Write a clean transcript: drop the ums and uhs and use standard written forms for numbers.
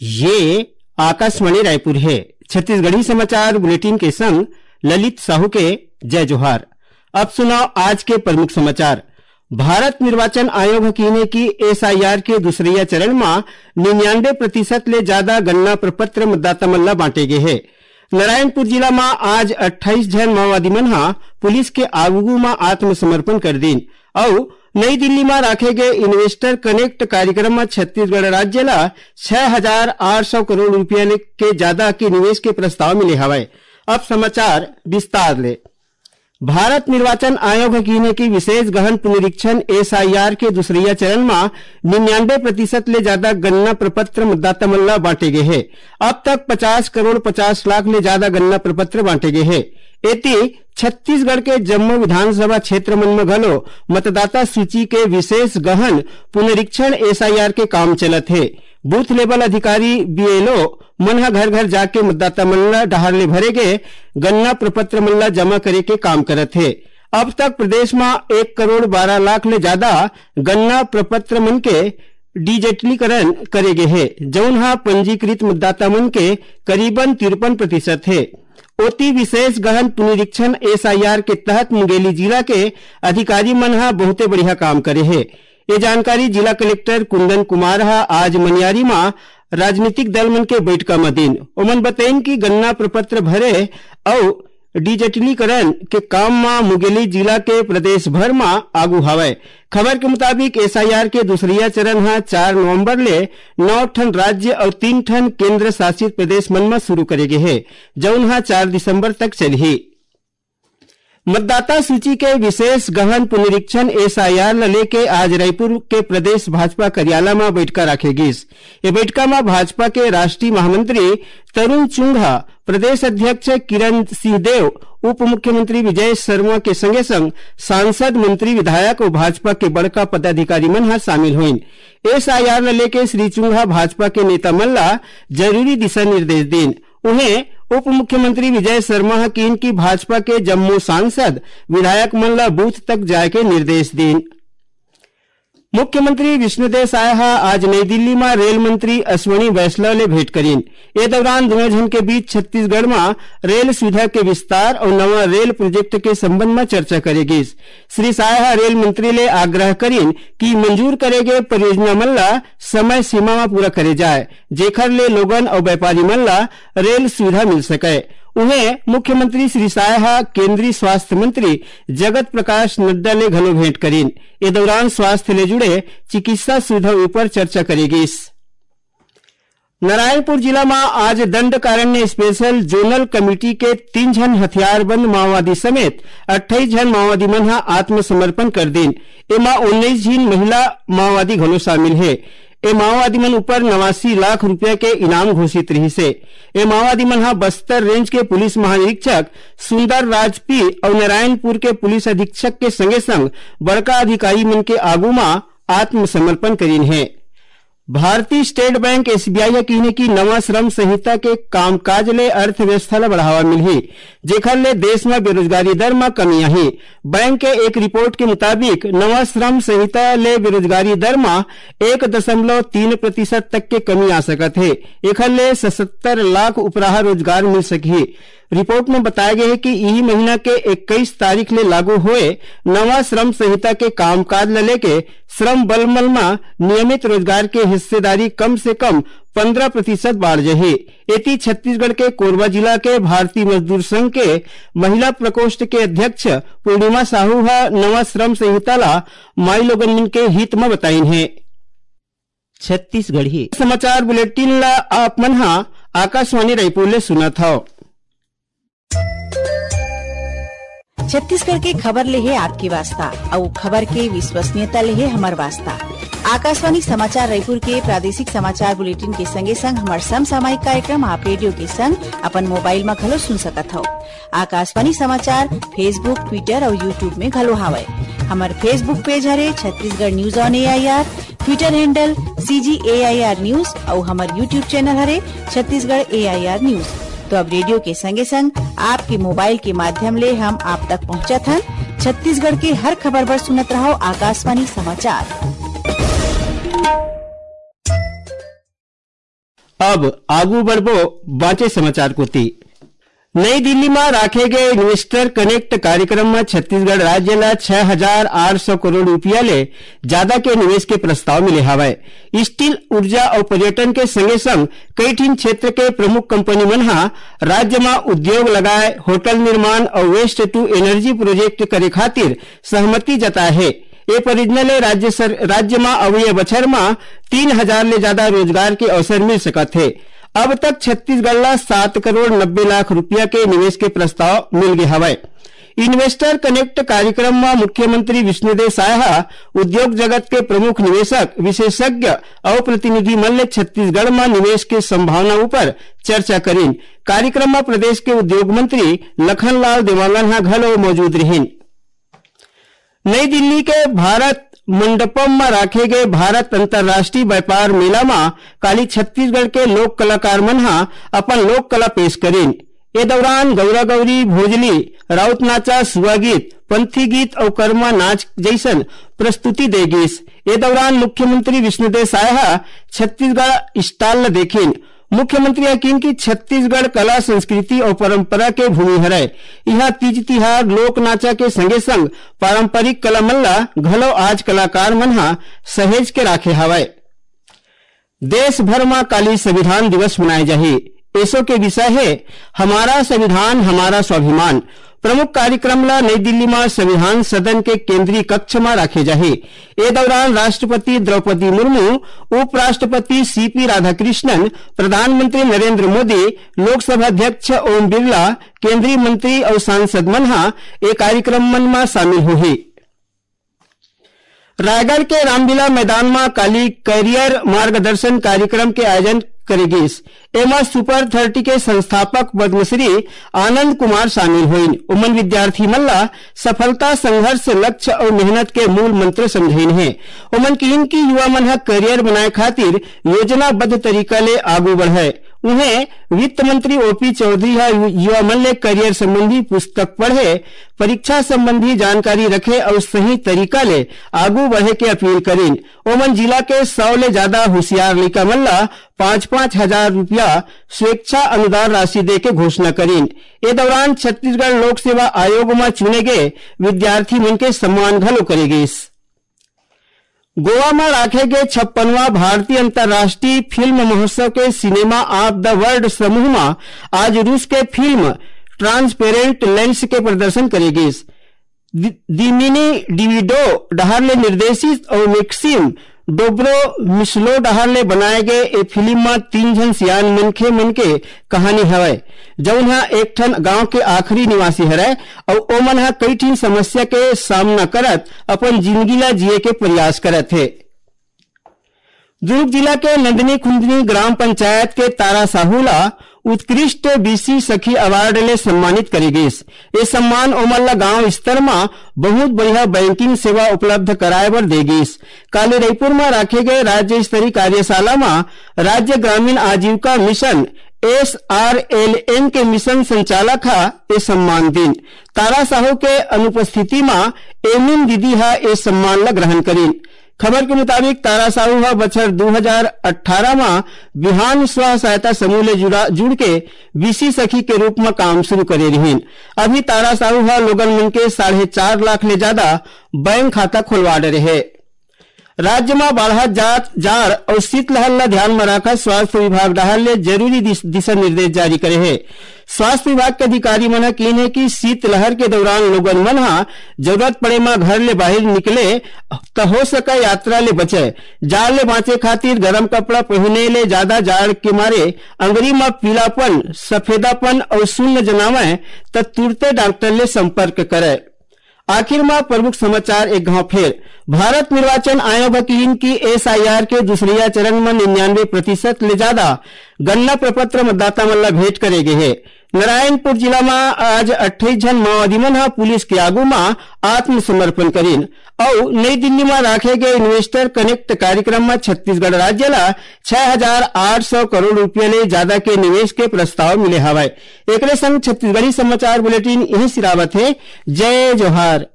ये आकाशवाणी रायपुर है। छत्तीसगढ़ी समाचार बुलेटिन के संग ललित साहू के जय जोहार। अब सुनाओ आज के प्रमुख समाचार। भारत निर्वाचन आयोग कीने की एसआईआर के दूसरिया चरण में 99% ले ज्यादा गणना प्रपत्र मतदाता मन ला बांटे गए है। नारायणपुर जिला में आज 28 जन माओवादी मन पुलिस के आगू में आत्मसमर्पण कर दीन और नई दिल्ली में रखे गए इन्वेस्टर कनेक्ट कार्यक्रम में छत्तीसगढ़ राज्य ला 6,800 करोड़ रुपया के ज्यादा के निवेश के प्रस्ताव मिले हवाए। अब समाचार विस्तार ले। भारत निर्वाचन आयोग कीने की विशेष गहन पुनरीक्षण एसआईआर के दूसरिया चरण में 99% ले ज्यादा गणना प्रपत्र मतदाता मन ला बांटे गए हैं। अब तक 50 करोड़ 50 लाख ले ज्यादा गणना प्रपत्र बांटे गए हैं। एती छत्तीसगढ़ के जम्मू विधानसभा क्षेत्र मन में घलो मतदाता सूची के विशेष गहन पुनरीक्षण एसआईआर के काम चलत है। बूथ लेवल अधिकारी बीएलओ मन घर घर जाके मतदाता मन ला डहार ले भरे गए गणना प्रपत्र मन ला जमा करे के काम करत है। अब तक प्रदेश में 1 करोड़ 12 लाख ले ज्यादा गणना प्रपत्र मन के डिजिटलीकरण करे गए है, जौन पंजीकृत मतदाता मन के करीबन 53% है। ओती विशेष गहन पुनरीक्षण एसआईआर के तहत मुंगेली जिला के अधिकारी मन बहुते बढ़िया काम करे है। ये जानकारी जिला कलेक्टर कुंदन कुमार आज मनियारी में राजनीतिक दल मन के बैठका में दिन ओमन बताइन कि गणना प्रपत्र भरे और डिजिटलीकरण के काम में मुंगेली जिला के प्रदेश भर में आगू हवाए। खबर के मुताबिक एसआईआर के दूसरिया चरण 4 नवंबर ले 9 ठन राज्य और 3 ठन केंद्र शासित प्रदेश मन में शुरू करे गए है, जौन 4 दिसंबर तक चलही। मतदाता सूची के विशेष गहन पुनरीक्षण एसआईआर लेके आज रायपुर के प्रदेश भाजपा कार्यालय में बैठका रखेगिस। ये बैठका में भाजपा के राष्ट्रीय महामंत्री तरुण चुंघा, प्रदेश अध्यक्ष किरण सिंहदेव, उप मुख्यमंत्री विजय शर्मा के संगे संग सांसद, मंत्री, विधायक और भाजपा के बड़का पदाधिकारी मन शामिल हुईन। एसआईआर लेके श्री चुंघा भाजपा के नेता मन ला जरूरी दिशा निर्देश दीन। उन्हें उप मुख्यमंत्री विजय शर्मा कीन की भाजपा के जम्मू सांसद, विधायक मन ला बूथ तक जाए के निर्देश दीन। मुख्यमंत्री विष्णुदेव साय आज नई दिल्ली में रेल मंत्री अश्विनी वैष्णव ले भेंट करीन। ये दौरान दोनों जन के बीच छत्तीसगढ़ में रेल सुविधा के विस्तार और नवा रेल प्रोजेक्ट के संबंध में चर्चा करेगी। श्री साय रेल मंत्री ले आग्रह करीन कि मंजूर करे गए परियोजना मन ला समय सीमा में पूरा करे जाए, जेखर ले लोगन और व्यापारी मन ला रेल सुविधा मिल सके। उन्हें मुख्यमंत्री श्री साय केंद्रीय स्वास्थ्य मंत्री जगत प्रकाश नड्डा ले घलो भेंट करीन। ये दौरान स्वास्थ्य ले जुड़े चिकित्सा सुविधा ऊपर चर्चा करेगी। नारायणपुर जिला में आज दंडकारण्य स्पेशल जोनल कमेटी के 3 जन हथियारबंद माओवादी समेत 28 जन माओवादी मन आत्मसमर्पण कर दीन। एमा 19 जन महिला माओवादी घलो शामिल है। ए माओवादी मन ऊपर 89 लाख रुपया के इनाम घोषित रही से। ए माओवादी मन बस्तर रेंज के पुलिस महानिरीक्षक सुंदर राजपी और नारायणपुर के पुलिस अधीक्षक के संगे संग बड़का अधिकारी मन के आगू में आत्मसमर्पण करीन है। भारतीय स्टेट बैंक एसबीआई कीने की नवा श्रम संहिता के कामकाज ले अर्थव्यवस्था ला बढ़ावा मिलही, जेखर ले देश में बेरोजगारी दर में कमी आही। बैंक के एक रिपोर्ट के मुताबिक नवा श्रम संहिता ले बेरोजगारी दर में 1.3% तक के कमी आ सकत है। एखर ले 77 लाख उपराहा रोजगार मिल सकही। रिपोर्ट में बताया गया है कि यही महीना के 21 तारीख ले लागू हुए नवा श्रम संहिता के कामकाज ल लेके श्रम बलमल में नियमित रोजगार के हिस्सेदारी कम से कम 15% बढ़ जाही। एती छत्तीसगढ़ के कोरबा जिला के भारतीय मजदूर संघ के महिला प्रकोष्ठ के अध्यक्ष पूर्णिमा साहू नवा श्रम संहिता ला माई लोगन के हित में बताइन है। छत्तीसगढ़ी समाचार बुलेटिन ला आप मन आकाशवाणी रायपुर ले सुनत हव। छत्तीसगढ़ के खबर ले है आपकी वास्ता और खबर के विश्वसनीयता ले है हमार वास्ता। आकाशवाणी समाचार रायपुर के प्रादेशिक समाचार बुलेटिन के संगे संग हमार समसामयिक कार्यक्रम आप रेडियो के संग अपन मोबाइल में घलो सुन सकत हो। आकाशवाणी समाचार फेसबुक, ट्विटर और यूट्यूब में घलो हावय। हमार फेसबुक पेज हरे Chhattisgarh news on AIR, Twitter handle CGAIR news और हमार यूट्यूब चैनल हरे छत्तीसगढ़ AIR न्यूज। तो अब रेडियो के संगे संग आपके मोबाइल के माध्यम ले हम आप तक पहुंचत हन। छत्तीसगढ़ के हर खबर पर सुनत रहो आकाशवाणी समाचार। अब आगू बढ़बो बाँचे समाचार को ती। नई दिल्ली में राखे गए इन्वेस्टर कनेक्ट कार्यक्रम में छत्तीसगढ़ राज्य ला 6,800 करोड़ रुपया ले ज्यादा के निवेश के प्रस्ताव मिले हवय। स्टील, ऊर्जा और पर्यटन के संगे संग कई ठिन क्षेत्र के प्रमुख कंपनी मन हा राज्य में उद्योग लगाए, होटल निर्माण और वेस्ट टू एनर्जी प्रोजेक्ट करे खातिर सहमति जताए है। ये परियोजना ले राज्य में अगले बछर में 3,000 ले ज्यादा रोजगार के अवसर मिल सकत है। अब तक छत्तीसगढ़ ला 7 करोड़ 90 लाख रुपया के निवेश के प्रस्ताव मिल गए हवय। इन्वेस्टर कनेक्ट कार्यक्रम में मुख्यमंत्री विष्णुदेव साय उद्योग जगत के प्रमुख निवेशक, विशेषज्ञ और प्रतिनिधि मन ले छत्तीसगढ़ में निवेश के संभावना ऊपर चर्चा करीन। कार्यक्रम में प्रदेश के उद्योग मंत्री लखनलाल देवांगन हा घलो मौजूद रहीन। नई दिल्ली के भारत मंडपम में राखे गए भारत अंतर्राष्ट्रीय व्यापार मेला में काली छत्तीसगढ़ के लोक कलाकार मन हा अपन लोक कला पेश करीन। ए दौरान गौरा गौरी, भोजली, राउत नाचा, सुआ गीत, पंथी गीत और कर्मा नाच जैसन प्रस्तुति देगीस। ए दौरान मुख्यमंत्री विष्णुदेव साय छत्तीसगढ़ स्टाल देखीन। मुख्यमंत्री यकीन की छत्तीसगढ़ कला, संस्कृति और परंपरा के भूमि हरय। यहाँ तीज तिहार, लोक नाचा के संगे संग पारंपरिक कला मन ला घलो आज कलाकार मन हा सहेज के राखे हवय। देश भर में काली संविधान दिवस मनाए जाही। ऐसो के विषय है हमारा संविधान हमारा स्वाभिमान। प्रमुख कार्यक्रम ला नई दिल्ली में संविधान सदन के केंद्रीय कक्ष में रखे जाही। ए दौरान राष्ट्रपति द्रौपदी मुर्मू, उपराष्ट्रपति सीपी राधाकृष्णन, प्रधानमंत्री नरेंद्र मोदी, लोकसभा अध्यक्ष ओम बिरला, केंद्रीय मंत्री और सांसद मन हा ए कार्यक्रम मन में शामिल होही। रायगढ़ के रामलीला मैदान में काली करियर मार्गदर्शन कार्यक्रम के आयोजन करेगीस। एमा सुपर 30 के संस्थापक पद्मश्री आनंद कुमार शामिल हुईन। उमन विद्यार्थी मल्ला सफलता, संघर्ष, लक्ष्य और मेहनत के मूल मंत्र समझाइन है। उमन कीन की युवा मन हा करियर बनाए खातिर योजनाबद्ध तरीका ले आगू बढ़े। उन्हें वित्त मंत्री ओपी चौधरी युवा मन ले करियर संबंधी पुस्तक पढ़े, परीक्षा संबंधी जानकारी रखे और सही तरीका ले आगू बढ़े के अपील करीन। ओमन जिला के 100 ले ज्यादा होशियार लड़का मन ला 5-5 हजार रुपया स्वेच्छा अनुदान राशि दे के घोषणा करीन। ए दौरान छत्तीसगढ़ लोक सेवा आयोग में चुने गए विद्यार्थी मन के सम्मान घलो करेगीस। गोवा में राखे गए 56वां भारतीय अंतर्राष्ट्रीय फिल्म महोत्सव के सिनेमा ऑफ द वर्ल्ड समूह में आज रूस के फिल्म ट्रांसपेरेंट लेंस के प्रदर्शन करेगी। दिमिनी डिविडो डहार ले निर्देशित और मैक्सिम डोब्रो मिसलो डहार ले बनाए गए ए फिल्म में 3 जन सियान मनखे मन के कहानी हवय, जौन हा एक ठन गांव के आखिरी निवासी हरय और ओमन हा कई ठिन समस्या के सामना करत अपन जिंदगी ला जिए के प्रयास करत है। दुर्ग जिला के नंदनी खुंदनी ग्राम पंचायत के तारा साहू ला उत्कृष्ट बीसी सखी अवार्ड ले सम्मानित करेगीस। ये सम्मान ओमन ला गांव स्तर में बहुत बढ़िया बैंकिंग सेवा उपलब्ध कराए बर देगीस। काले रायपुर में राखे गए राज्य स्तरीय कार्यशाला में राज्य ग्रामीण आजीविका मिशन SRLN के मिशन संचालक हा ये सम्मान दिन। तारा साहू के अनुपस्थिति में एमिन दीदी हा ये सम्मान ला ग्रहण करीन। खबर के मुताबिक तारा साहू हा बछर 2018 में बिहान स्व सहायता समूह ले जुड़ के बीसी सखी के रूप में काम शुरू करे रहीन। अभी तारा साहू हा लोगन मन के 4.5 लाख ले ज्यादा बैंक खाता खुलवा रहे। राज्य में बाढ़ जाड़ और शीतलहर ला ध्यान में रखा स्वास्थ्य विभाग डहार ले जरूरी दिशा निर्देश जारी करे है। स्वास्थ्य विभाग के अधिकारी मन कीन है कि शीतलहर के दौरान लोगन मन हा जरूरत पड़े में घर ले बाहर निकले तो हो सके यात्रा ले बचे। जाड़ ले बाँचे खातिर गर्म कपड़ा पहने ले ज्यादा जाड़ के मारे अंगरी में पीलापन, सफेदापन और शून्य जनावे तो तुरते डॉक्टर ले संपर्क करे। आखिर में प्रमुख समाचार एक गांव फेर। भारत निर्वाचन आयोग की SIR के दूसरिया चरण में 99% ले ज्यादा गणना प्रपत्र मतदाता मन ला भेंट करे गए है। नारायणपुर जिला में आज 28 जन माओवादी मन पुलिस के आगू में आत्मसमर्पण करीन और नई दिल्ली में राखे गए इन्वेस्टर कनेक्ट कार्यक्रम में छत्तीसगढ़ राज्य ला 6,800 करोड़ रुपया ले ज्यादा के निवेश के प्रस्ताव मिले हवाए। एक संग छत्तीसगढ़ी समाचार बुलेटिन यही सिरावत है। जय जोहार।